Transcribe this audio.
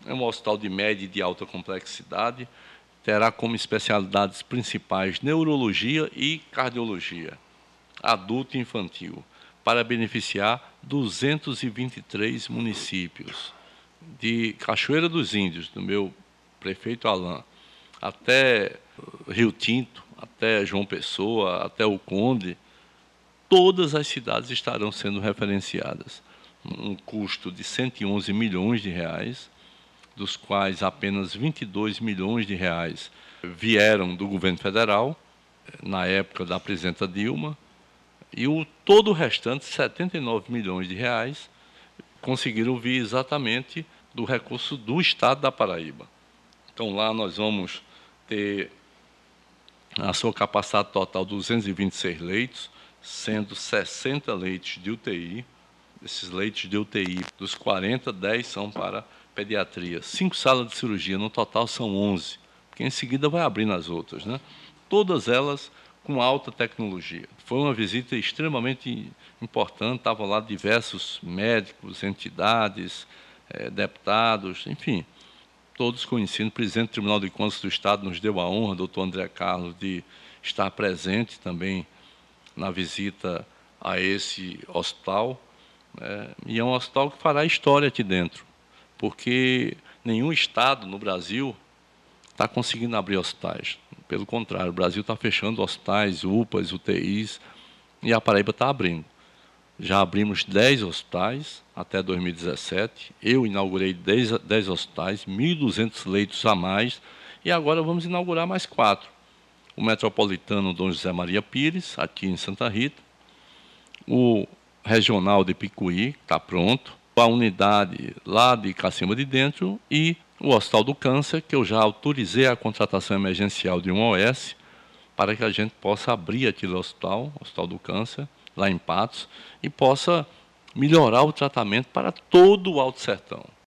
É um hospital de média e de alta complexidade, terá como especialidades principais neurologia e cardiologia, adulto e infantil, para beneficiar 223 municípios, de Cachoeira dos Índios, do meu prefeito Alain, até Rio Tinto, até João Pessoa, até o Conde. Todas as cidades estarão sendo referenciadas. Um custo de 111 milhões de reais, dos quais apenas 22 milhões de reais vieram do governo federal, na época da presidenta Dilma, e todo o restante, 79 milhões de reais, conseguiram vir exatamente do recurso do Estado da Paraíba. Então lá nós vamos ter a sua capacidade total 226 leitos, sendo 60 leitos de UTI. Esses leitos de UTI, dos 40, 10 são para pediatria. 5 salas de cirurgia, no total são 11, porque em seguida vai abrindo as outras, né? Todas elas com alta tecnologia. Foi uma visita extremamente importante, estavam lá diversos médicos, entidades, deputados, enfim, todos conhecidos. O presidente do Tribunal de Contas do Estado nos deu a honra, doutor André Carlos, de estar presente também na visita a esse hospital. E é um hospital que fará história aqui dentro, porque nenhum estado no Brasil está conseguindo abrir hospitais. Pelo contrário, o Brasil está fechando hospitais, UPAs, UTIs, e a Paraíba está abrindo. Já abrimos 10 hospitais até 2017, eu inaugurei 10 hospitais, 1.200 leitos a mais, e agora vamos inaugurar mais 4. O Metropolitano Dom José Maria Pires, aqui em Santa Rita, o Regional de Picuí, está pronto, a unidade lá de Cacimba de Dentro e o Hospital do Câncer, que eu já autorizei a contratação emergencial de um OS para que a gente possa abrir aquele hospital, o Hospital do Câncer, lá em Patos, e possa melhorar o tratamento para todo o Alto Sertão.